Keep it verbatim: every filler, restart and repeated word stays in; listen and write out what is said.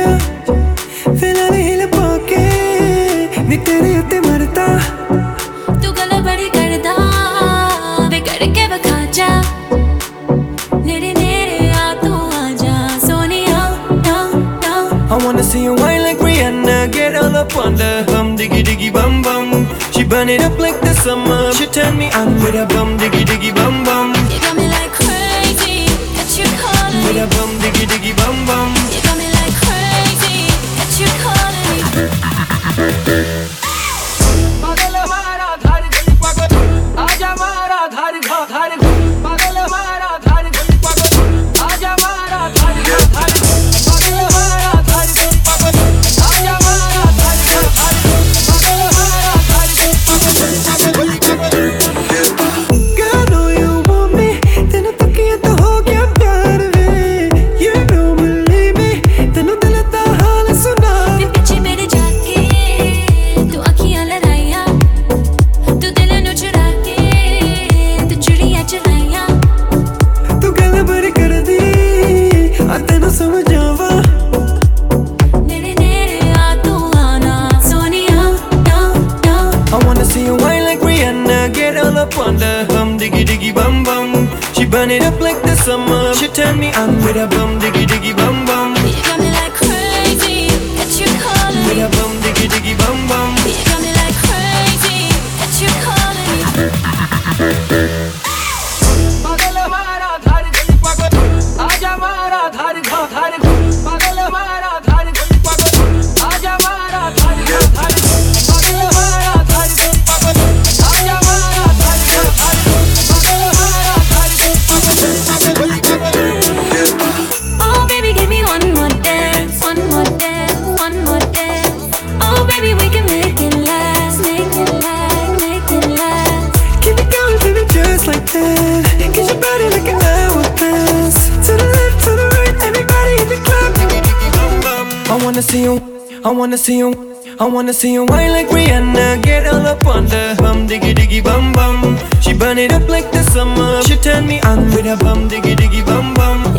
फिलहाल हिल पाके नी तेरे उत्ते मरता तू गल बड़ी करदा वे करके विखा जा नेड़े नेड़े आ तू आजा Sonia down down I wanna see you whine like Rihanna, get all up on the hum, diggy diggy bum bum. She burn it up like the summer. She turn me on with a bum, diggy diggy bum bum. You got me like crazy, got you calling With me. a bum, diggy diggy bum bum. You got me like crazy, got you calling me. पागल हमारा धार गली पागल आजा मारा धार घा धार पागल हमारा धार गली पागल आजा मारा धार घा धार पागल हमारा धार गली पागल आजा मारा धार घा धार पागल हमारा धार गली पागल Girl, I know you want me. तेनू तकिया तो हो गया प्यार वे. You don't believe me. तेनू दिल दा हाल सुना. वे पीछे मेरे जाके तू अखियां लड़ाइया तू दिल नू चुरा के तू चुड़ियां चलाइया तू गल बड़ी कर दी. आ तेनू समझावा. नेड़े नेड़े आ तू आना Sonia down down I wanna see you whine like Rihanna, get all up on the hum, diggy diggy bum bum. She burn it up like the summer. She turn me on with a bum, diggy diggy bum bum. You got me like crazy, got you calling With me. a bum, diggy diggy bum bum. You got me like crazy, got you calling me. पागल हमारा धार गली पागल आजा मारा धार घा धार पागल हमारा धार गली पागल आजा मारा धार घा धार पागल हमारा धार गली पागल आजा मारा धार घा धार पागल हमारा धार गली पागल Oh baby, give me one more dance, one more dance, one more dance. Oh baby, we can make it last, make it last, make it last. Keep it going, baby, just like that. Get your body like an hourglass. To the left, to the right, everybody in the club. I wanna see you, I wanna see you, I wanna see you whine like Rihanna. Get all up on the hum, diggy diggy bum bum. She burn it up like the summer. She turn me on with a bum, diggy diggy bum bum.